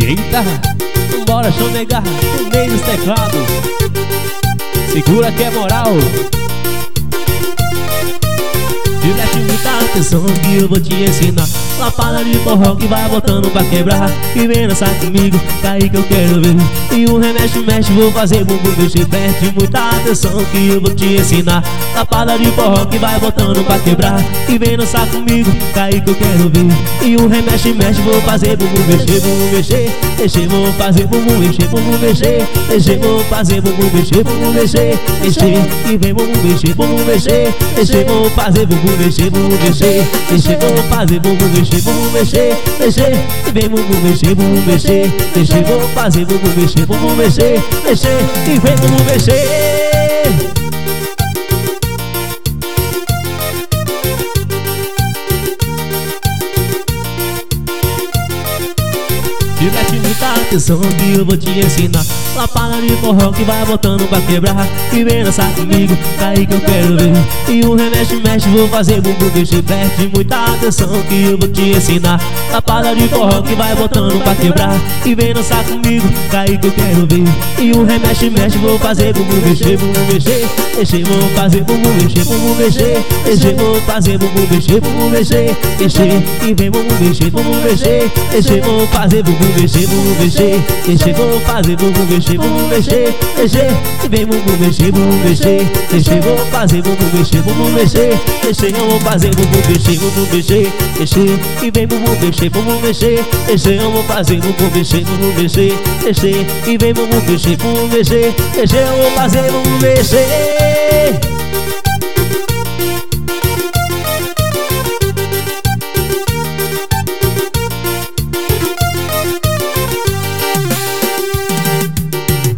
Eita, bora chonegar no meio dos teclados. Segura que é moral. E preste muita atenção que eu vou te ensinar. Lapada de forró que vai botando pra quebrar. E vem dançar comigo, daí que eu quero ver. E o remexe, mexe, vou fazer bumbum mexer. Preste muita atenção que eu vou te ensinar. Lapada de forró que vai botando pra quebrar. E vem dançar comigo, daí que eu quero ver. E o remexe, mexe, vou fazer bumbum mexer. Bumbum mexer, mexer, vou fazer bumbum mexer. Bumbum mexer, mexer, vou fazer bumbum mexer. Bumbum mexer, mexer, e vem bumbum mexer. Bumbum mexer, mexer, vou fazer bumbum mexer. Bumbum mexer, mexer, vou fazer bumbum mexer. Bumbum mexer, mexer, e vem bumbum mexer. Bumbum mexer, mexer, vou fazer bumbum mexer. Bumbum mexer, mexer, e vem bumbum mexer. E preste muita atenção que eu vou te ensinar. Lapada de forró que vai botando pra quebrar. E vem dançar comigo, daí que eu quero ver. E o remexe, mexe, vou fazer bumbum mexer. Preste muita atenção que eu vou te ensinar. Lapada de forró que vai botando pra quebrar. E vem dançar comigo, daí que eu quero ver. E o remexe, mexe, vou fazer bumbum mexer. Bumbum mexer, mexer, vou fazer bumbum mexer. Bumbum mexer, mexer, vou fazer bumbum mexer. Bumbum mexer, mexer, e vem bumbum mexer. Bumbum mexer, mexer, vou fazer bumbum mexer. Bumbum mexer, mexer, vou fazer bumbum mexer. Bumbum mexer, mexer, e vem bumbum mexer. Bumbum mexer, mexer, vou fazer bumbum mexer. Bumbum mexer, mexer, eu vou fazer bumbum mexer. Bumbum mexer, mexer, e vem bumbum mexer. Bumbum mexer, mexer, eu vou fazer bumbum mexer. Bumbum mexer, mexer, e vem bumbum mexer. Bumbum mexer, mexer, eu vou fazer bumbum mexer.